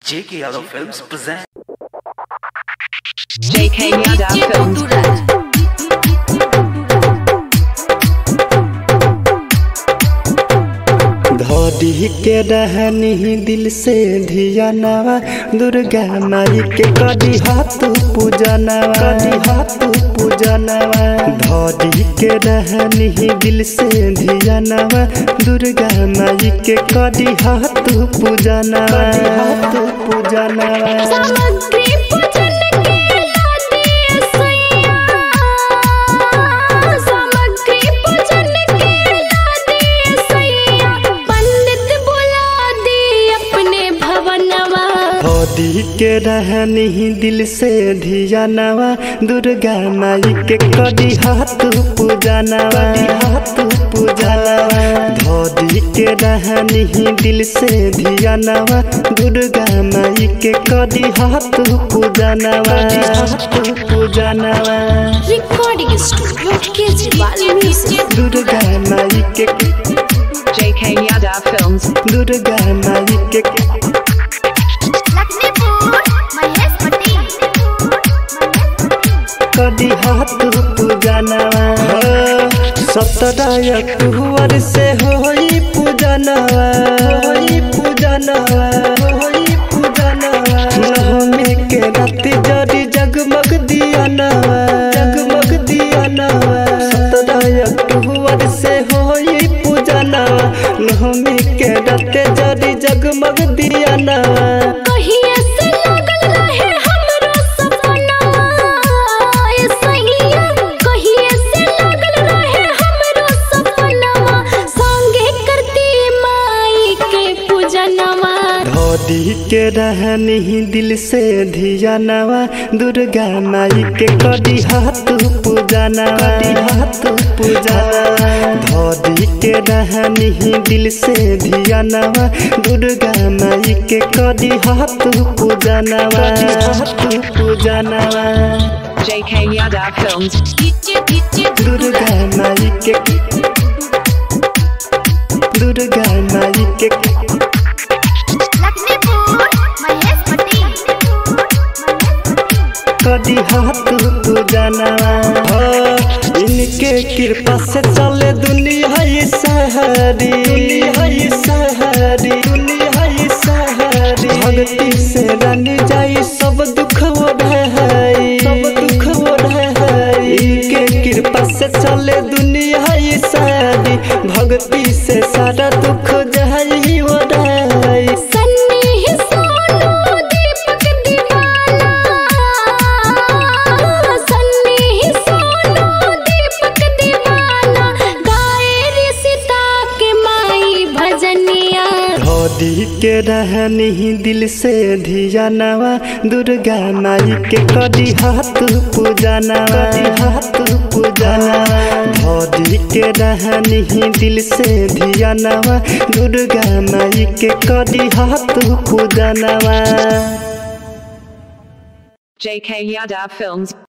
JK Yadav Films present JK Yadav Films. धोदी के रहनी दिल से धियानवा दुर्गा माई के कदी हाथ पूजनवा धोदी के रहनी दिल से धियानवा दुर्गा माई के कदी हाथ पूजनवा धोदी के रहनी दिल से धियानवा दुर्गा माई के कदी हाथ पूजनवा धोदी के रहनी दिल से धियानवा दुर्गा माई के कदी हाथ पूजनवा recording studio Kejriwal music Durga माई के JK Yadav Films. दुर्गा माई के कदी हाथ पूजनवा 17 अक्टूबर से होई पूजनवा नवमी के रात जरी जगमग दियानवा 17 अक्टूबर से होई पूजनवा नवमी के रात जरी जगमग दियानवा धोदी के रहनी दिल से धियानवा दुर्गा माई के कदी हाथ पूजनवा धोदी के रहनी दिल से धियानवा दुर्गा माई के कदी हाथ पूजनवा JK Yadav Films. दुर्गा माई के कदी हाथ पूजनवा इनके कृपा से चले दुनिया सहरी भक्ति से रन जाई सब दुख इनके कृपा से चले दुनिया सहरी भक्ति से सारा दुख जाई ओढ़ाई धोदी के रहनी दिल से धियानवा दुर्गा माई के कदी हाथ पूजनवा धोदी के रहनी दिल से धियानवा दुर्गा माई के कदी हाथ पूजनवा JK Yadav Films.